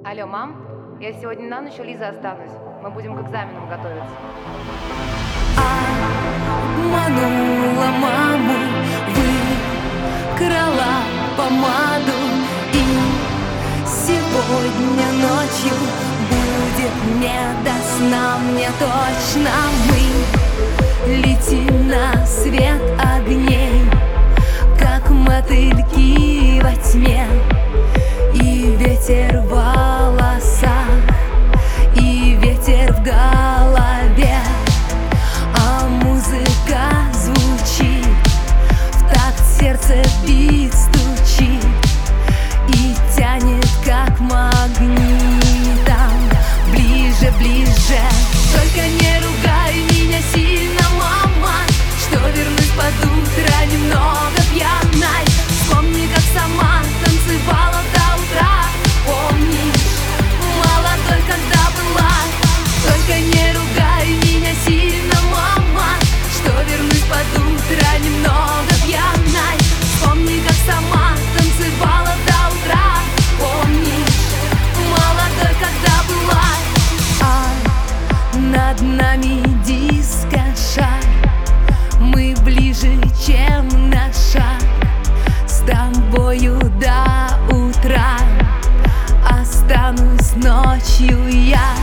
Алло, мам, я сегодня на ночь у Лизы останусь. Мы будем к экзаменам готовиться. Обманула маму, выкрала помаду, и сегодня ночью будет не до сна. Мне точно мы летим на свет огней, как мотыльки во тьме. И ветер в волосах, и ветер в голове, а музыка звучит, в такт сердце бит стучит и тянет как магнитом. Ближе, ближе, только не ругай меня сильно, мама, что вернусь под утро немного пьяной. Вспомни, как сама танцевала до утра, помнишь, молодой, когда была. Только не ругай меня сильно, мама, что вернусь под утро немного пьяной. Вспомни, как сама танцевала до утра, помнишь, молодой, когда была. А над нами диско-шар, мы ближе, чем на шаг. С тобою до утра останусь ночью я.